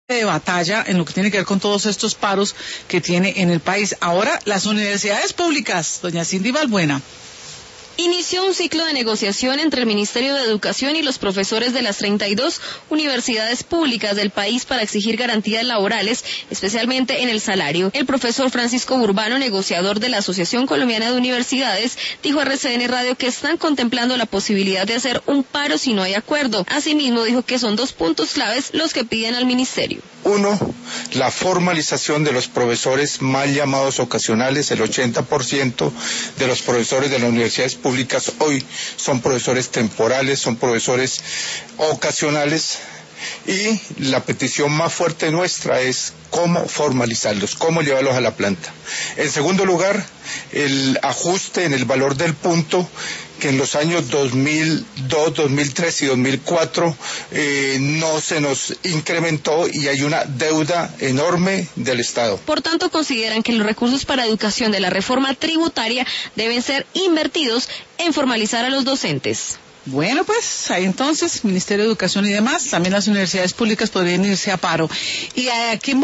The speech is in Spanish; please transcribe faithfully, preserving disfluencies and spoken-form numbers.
de batalla en lo que tiene que ver con todos estos paros que tiene en el país. Ahora, las universidades públicas, doña Cindy Balbuena. Inició un ciclo de negociación entre el Ministerio de Educación y los profesores de las treinta y dos universidades públicas del país para exigir garantías laborales, especialmente en el salario. El profesor Francisco Urbano, negociador de la Asociación Colombiana de Universidades, dijo a R C N Radio que están contemplando la posibilidad de hacer un paro si no hay acuerdo. Asimismo, dijo que son dos puntos claves los que piden al ministerio. Uno, la formalización de los profesores mal llamados ocasionales. El ochenta por ciento de los profesores de las universidades públicas hoy son profesores temporales, son profesores ocasionales. Y la petición más fuerte nuestra es cómo formalizarlos, cómo llevarlos a la planta. En segundo lugar, el ajuste en el valor del punto, que en los años dos mil dos, dos mil tres y dos mil cuatro eh, no se nos incrementó y hay una deuda enorme del Estado. Por tanto, consideran que los recursos para educación de la reforma tributaria deben ser invertidos en formalizar a los docentes. Bueno, pues ahí entonces, Ministerio de Educación y demás, también las universidades públicas podrían irse a paro. Y aquí en